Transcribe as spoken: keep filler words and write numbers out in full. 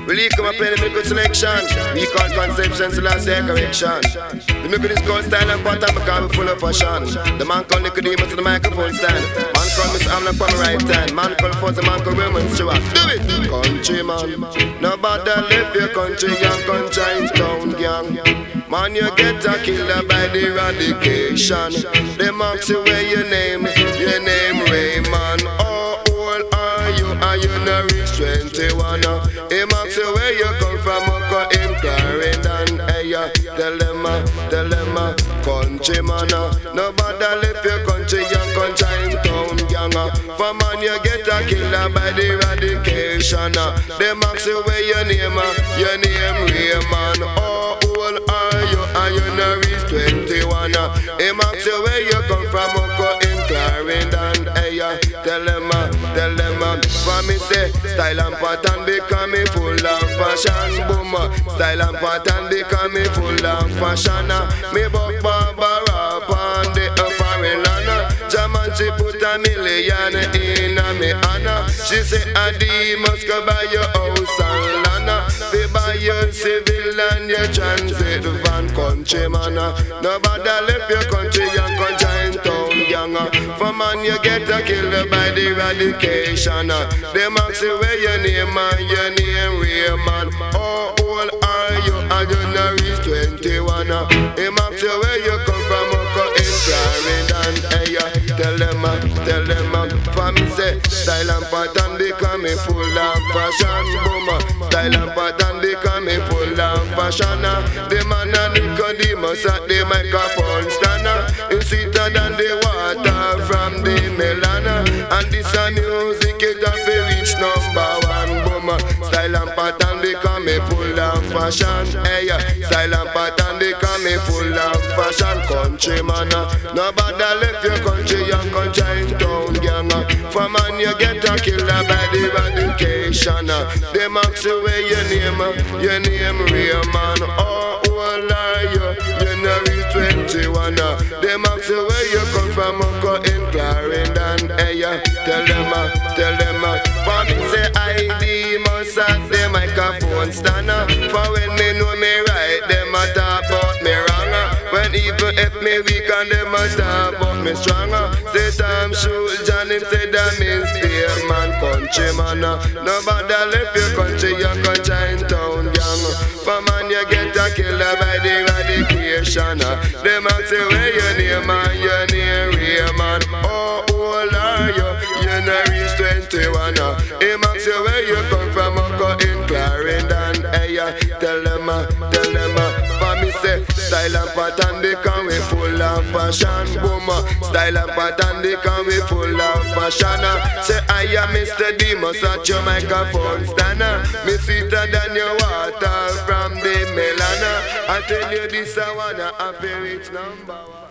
Really come and play the musical selection. We call conceptions last year correction. The musical is called style and pattern because we full of fashion. The man called Nicodemus to the microphone stand. Man called Miss Amla from the right hand. Man called Fuzzy, man called Women Stewart. Do it! Countryman, nobody left your country and country in town gang. Man, you get a killer by the eradication. Them ask you where your name, your name Raymond. Oh, old are you? Are you not reach twenty-one? Him ask you where you come from, Uncle in Clarendon. Hey, tell them, tell them, countryman. Nobody left your country and country in town gang. For man, you get a killer by the eradication. Them ask you where your name, your name Raymond. Oh, old are you? Are you not reach twenty-one? Him ask you where you come from, Uncle in Clarendon. Hey, tell them, tell them. For me say, style and pattern become me full of fashion. Boom, style and pattern become me full of fashion. Me buck Barbara upon the foreign land. Jaman she put a million in a me honor. She say, Adi must go buy your house and land. They buy your civil and your transit van. Countryman, nobody left your country and country in town gang. For man you get a killer by the eradication. Them ask you where your name and your name Raymond. Oh, old are you? And you not reach twenty-one. Him ask you where you come from, Uncle in Clarendon. Hey, tell them, tell them. For me say, style and pattern become me full of fashion. Boom, style and pattern become me full of fashion. The man and Nicodemus at the microphone stand. It's sweeter than the water from the melon. And this a music it a fi reach number one. Boom, style and pattern become me full of fashion. Hey, style and pattern become me full of fashion. Countryman, nobody left your country and country in town gang. For man you get a killer by the eradication. Them ask you where your name, your name Raymond. Oh, old are you? You know reach twenty-one. Them ask you where you come from, Uncle in Clarendon. Hey, tell them, tell them. For me say I D must have the microphone stand. For when me know me right, them a talk about me wrong. When even if me weak and them a talk about me stronger. Say time shoot John him say that means dear man. Countryman, nobody left your country, your country in town gang. For man you get a killer by the eradication. Them ask you where your name and your name Raymond. Oh, old are you? You not reach twenty-one. Him ask you where you come from, Uncle in Clarendon. Hey, tell them, tell them. For me say, style and pattern become we full of fashion. Boom, style and pattern become we full of fashion. Say I am Mister Demus at your microphone stand. Me sweeter than your water from the melon. I tell you this I wanna have a rich number one.